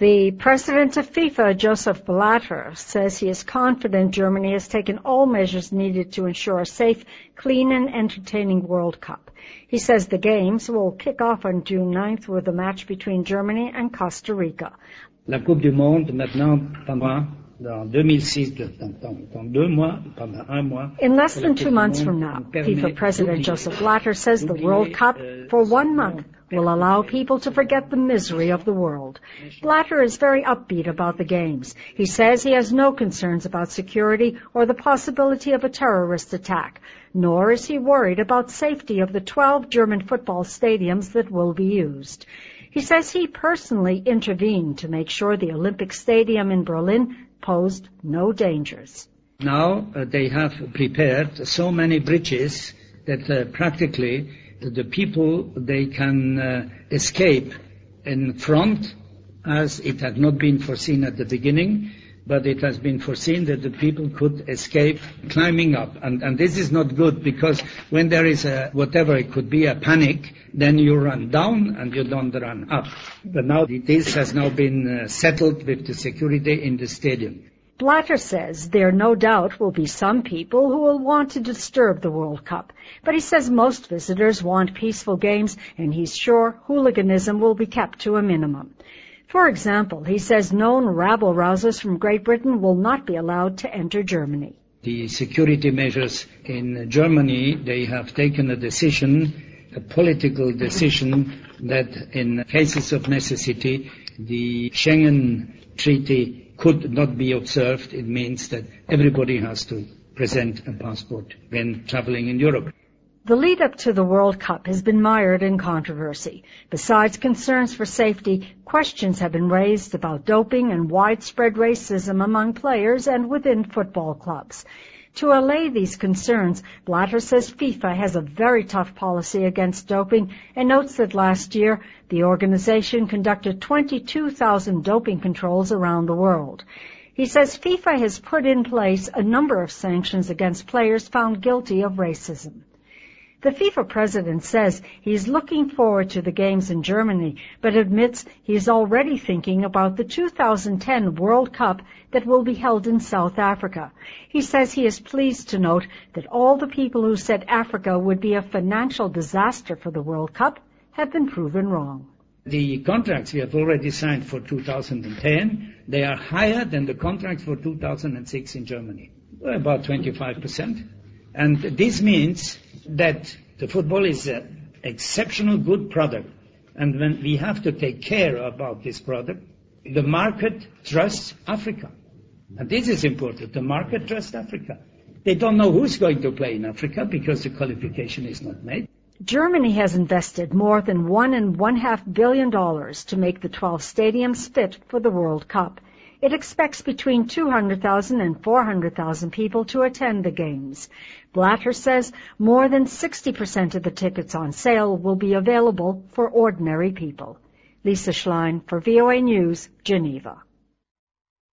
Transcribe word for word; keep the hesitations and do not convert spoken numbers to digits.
The president of FIFA, Joseph Blatter, says he is confident Germany has taken all measures needed to ensure a safe, clean and entertaining World Cup. He says the games will kick off on June ninth with a match between Germany and Costa Rica. La Coupe du Monde maintenant pendant dans deux mille six, dans, dans deux mois, pendant un mois. In less than two months from now, FIFA President Joseph Blatter says the World Cup, for one month, will allow people to forget the misery of the world. Blatter is very upbeat about the games. He says he has no concerns about security or the possibility of a terrorist attack, nor is he worried about safety of the twelve German football stadiums that will be used. He says he personally intervened to make sure the Olympic Stadium in Berlin posed no dangers. Now uh, they have prepared so many bridges that uh, practically the people, they can uh, escape in front, as it had not been foreseen at the beginning, but it has been foreseen that the people could escape climbing up. And, and this is not good, because when there is a, whatever, it could be a panic, then you run down and you don't run up. But now this has now been uh, settled with the security in the stadium. Blatter says there no doubt will be some people who will want to disturb the World Cup, but he says most visitors want peaceful games, and he's sure hooliganism will be kept to a minimum. For example, he says known rabble-rousers from Great Britain will not be allowed to enter Germany. The security measures in Germany, they have taken a decision, a political decision, that in cases of necessity, the Schengen Treaty could not be observed. It means that everybody has to present a passport when traveling in Europe. The lead-up to the World Cup has been mired in controversy. Besides concerns for safety, questions have been raised about doping and widespread racism among players and within football clubs. To allay these concerns, Blatter says FIFA has a very tough policy against doping and notes that last year the organization conducted twenty-two thousand doping controls around the world. He says FIFA has put in place a number of sanctions against players found guilty of racism. The FIFA president says he's looking forward to the games in Germany, but admits he's already thinking about the two thousand ten World Cup that will be held in South Africa. He says he is pleased to note that all the people who said Africa would be a financial disaster for the World Cup have been proven wrong. The contracts we have already signed for two thousand ten, they are higher than the contracts for two thousand six in Germany, about twenty-five percent. And this means that the football is an exceptional good product. And when we have to take care about this product, the market trusts Africa. And this is important. The market trusts Africa. They don't know who's going to play in Africa because the qualification is not made. Germany has invested more than one and one half billion dollars to make the twelve stadiums fit for the World Cup. It expects between two hundred thousand and four hundred thousand people to attend the games. Blatter says more than sixty percent of the tickets on sale will be available for ordinary people. Lisa Schlein for V O A News, Geneva.